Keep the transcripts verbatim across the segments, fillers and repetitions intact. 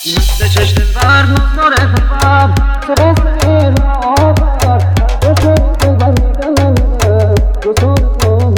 مثل چشم بر نظر دلبر سر سیر آور دو شد دلبر میدلم دو سال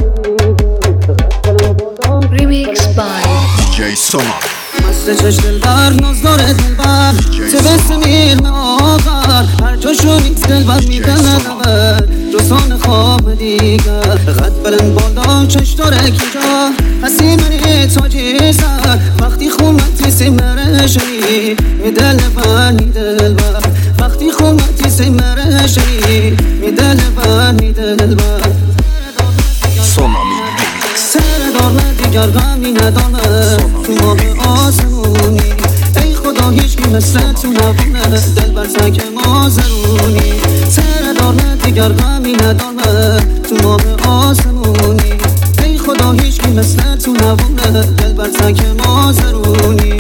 Remix by دی جی Sona. مثل چشم دلبر نظر دلبر سر سیر آور هر جاشو نیست دلبر میدلم جسان خواب دیگر قد بلند بالا چش داره کجا هستی منی تاجی سر وقتی خومتی سمرشی می دل بر می دل بر وقتی خومتی سمرشی می دل بر می دل بر Sona Remix. سر دار دیگر غمی نداره تو ماه آسمونی ای خدا هیچکی مثل تو نبونه دل بر سک مازرونی سر دار دیگر غمی نداره تو ماه آسمونی ای خدا هیچکی مثل تو نبونه دل بر سک مازرونی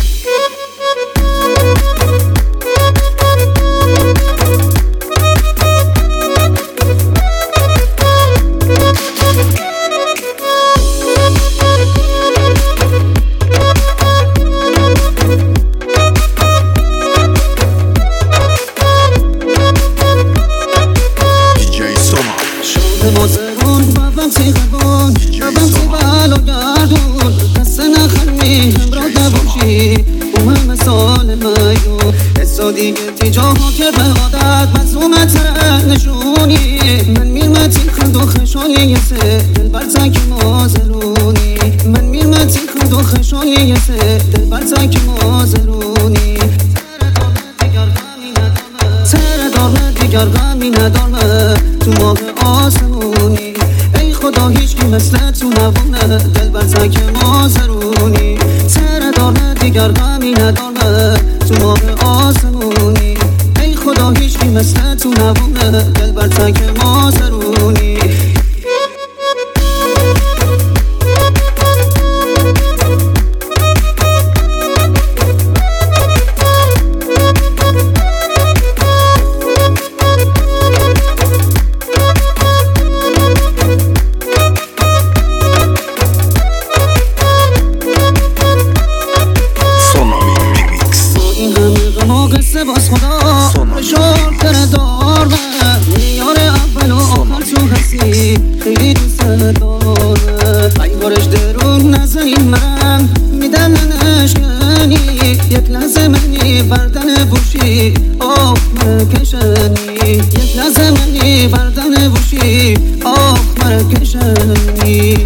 مازرون بابم سی غبون بابم سی بالو گردون دست نخمی همرا دبوشی او همه سال میو حسا دیگه تیجاها کرد به عادت مظلومت نشونی من میرمتی خند و خشانی یه سه دل بر تک مازرونی من میرمتی خند و خشانی یه سه دل بر تک مازرونی سر دار دیگر غمی ندارم تو ماه آسمونی ای خدا هیچکی مثل تو نبونه دل بر تک مازرونی سر دار دیگر غمی ندارم تو ماه آسمونی ای خدا هیچکی مثل تو نبونه دل بر تک مازرونی قصه باز خدا شور تره دار میار اول و آخر تو هستی خیلی دوست داره ای بارش درون نزنی من میدلنش کنی یک لحظه منی بردن بوشی آخ مرکشنی یک لحظه منی بردن بوشی آخ مرکشنی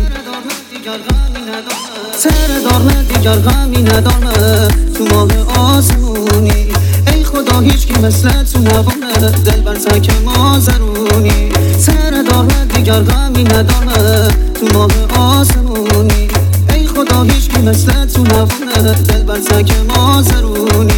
سر دار دیگر غمی ندارم تو ماه آسمونی ای خدا هیچکی مثل تو نبونه دل بر تک مازرونی سر دار دیگر غمی ندارم تو ماه آسمونی ای خدا هیچکی مثل تو نبونه دل بر تک مازرونی